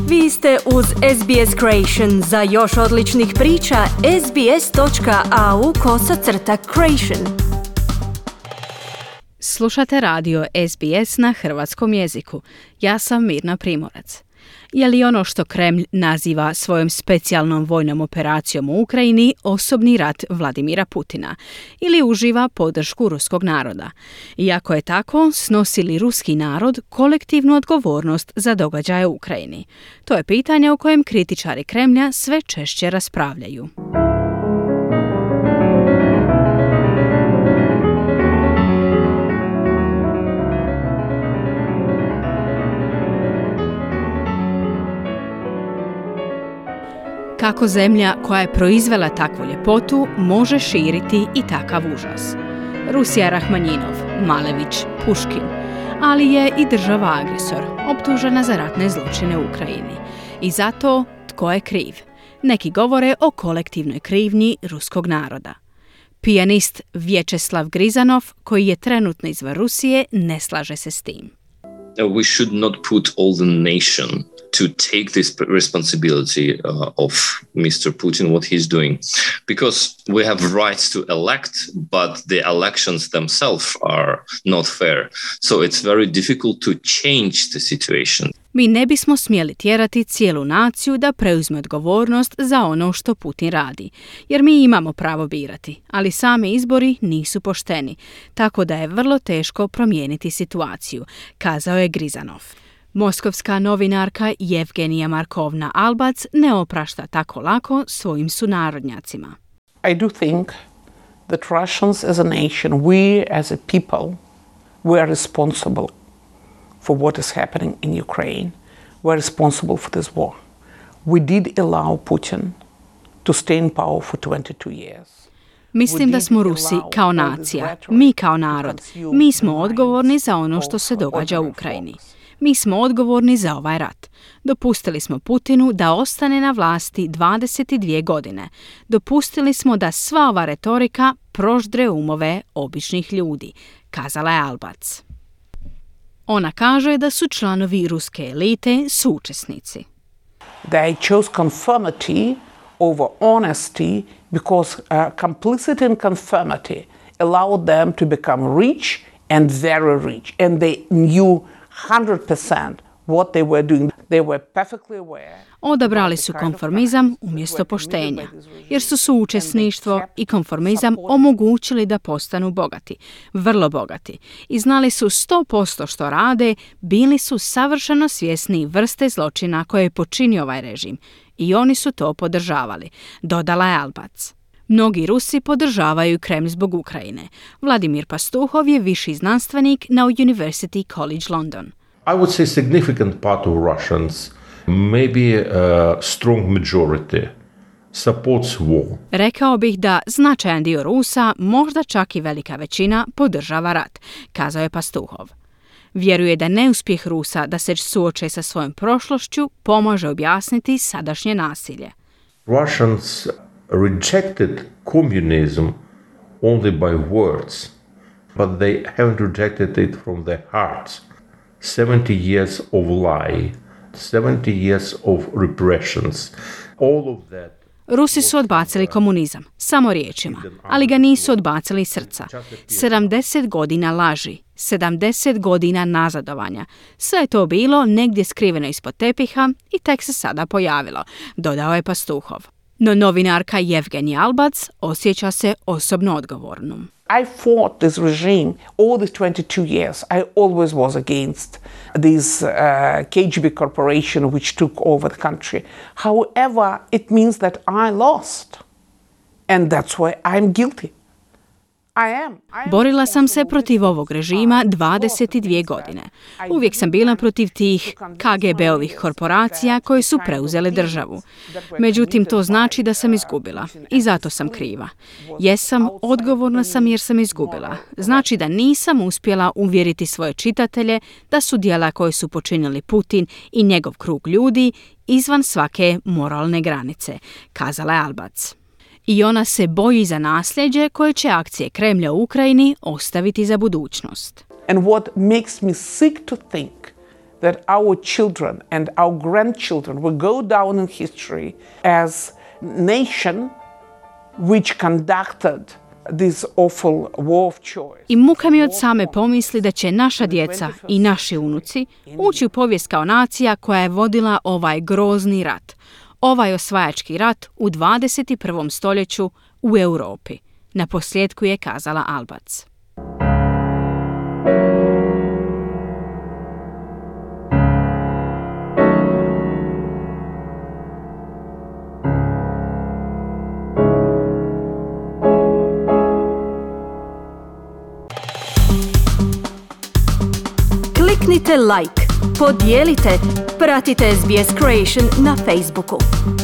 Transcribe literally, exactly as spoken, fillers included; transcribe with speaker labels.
Speaker 1: Vi ste uz S B S Creation. Za još odličnih priča, sbs.au kosacrta creation.
Speaker 2: Slušate radio S B S na hrvatskom jeziku. Ja sam Mirna Primorac. Je li ono što Kremlj naziva svojom specijalnom vojnom operacijom u Ukrajini osobni rat Vladimira Putina ili uživa podršku ruskog naroda? Iako je tako, snosi li ruski narod kolektivnu odgovornost za događaje u Ukrajini? To je pitanje o kojem kritičari Kremlja sve češće raspravljaju. Kako zemlja koja je proizvela takvu ljepotu može širiti i takav užas? Rusija Rahmanjinov, Malević, Puškin, ali je i država agresor, optužena za ratne zločine u Ukrajini. I zato tko je kriv? Neki govore o kolektivnoj krivnji ruskog naroda. Pijanist Vječeslav Grizanov, koji je trenutno izvan Rusije, ne slaže se s tim.
Speaker 3: We should not put all the nation to take this responsibility uh, of Mister Putin, what he's doing, because we have rights to elect, but the elections themselves are not fair. So it's very difficult to change the situation.
Speaker 2: Mi ne bismo smjeli tjerati cijelu naciju da preuzme odgovornost za ono što Putin radi, jer mi imamo pravo birati, ali sami izbori nisu pošteni, tako da je vrlo teško promijeniti situaciju, kazao je Grizanov. Moskovska novinarka Jevgenija Markovna Albac ne oprašta tako lako svojim sunarodnjacima.
Speaker 4: I do think that Russians as a nation, we as a people, we are responsible for what is happening in Ukraine. We are responsible for this war. We did allow Putin to stay in power for twenty-two years.
Speaker 2: Mislim da smo Rusi kao nacija, mi kao narod, mi smo odgovorni za ono što se događa u Ukrajini. Mi smo odgovorni za ovaj rat. Dopustili smo Putinu da ostane na vlasti dvadeset dvije godine. Dopustili smo da sva ova retorika proždre umove običnih ljudi, kazala je Albac. Ona kaže da su članovi ruske elite suučesnici.
Speaker 4: They chose conformity over honesty because uh, complicity and conformity allowed them to become rich and very rich. And they knew one hundred percent what they were doing. They were perfectly aware.
Speaker 2: Odabrali su konformizam umjesto poštenja, jer su suučesništvo i konformizam omogućili da postanu bogati, vrlo bogati. I znali su sto posto što rade, bili su savršeno svjesni vrste zločina koje je počinio ovaj režim. I oni su to podržavali, dodala je Albac. Mnogi Rusi podržavaju Kremlj zbog Ukrajine. Vladimir Pastuhov je viši znanstvenik na University College London.
Speaker 5: I would say significant part of Russians, maybe a strong majority, supports war.
Speaker 2: Rekao bih da značajan dio Rusa, možda čak i velika većina, podržava rat, kazao je Pastuhov. Vjeruje da neuspjeh Rusa da se suoče sa svojom prošlošću pomaže objasniti sadašnje nasilje.
Speaker 5: Russians rejected communism only by words, but they haven't rejected it from their hearts. seventy years of lie, seventy years of repressions, all of that.
Speaker 2: Rusi su odbacili komunizam, samo riječima, ali ga nisu odbacili iz srca. sedamdeset godina laži, sedamdeset godina nazadovanja. Sve je to bilo negdje skriveno ispod tepiha i tek se sada pojavilo, dodao je Pastuhov. No novinarka Jevgenija Albac osjeća se osobno odgovornom.
Speaker 4: I fought this regime all these twenty-two years. I always was against this uh, K G B corporation which took over the country. However, it means that I lost. And that's why I'm guilty. I am. I am.
Speaker 2: Borila sam se protiv ovog režima dvadeset dvije godine. Uvijek sam bila protiv tih K G B-ovih korporacija koje su preuzele državu. Međutim, to znači da sam izgubila i zato sam kriva. Jesam, odgovorna sam jer sam izgubila. Znači da nisam uspjela uvjeriti svoje čitatelje da su djela koje su počinili Putin i njegov krug ljudi izvan svake moralne granice, kazala je Albac. I ona se boji za nasljeđe koje će akcije Kremlja u Ukrajini ostaviti za budućnost.
Speaker 4: And what makes me sick to think that our children and our grandchildren will go down in history as nation which conducted this awful war of choice.
Speaker 2: I muka mi od same pomisli da će naša djeca i naši unuci ući u povijest kao nacija koja je vodila ovaj grozni rat, ovaj osvajački rat u dvadeset prvom stoljeću u Europi. Na posljedku je kazala Albac.
Speaker 1: Kliknite like, podijelite, pratite S B S Creation na Facebooku.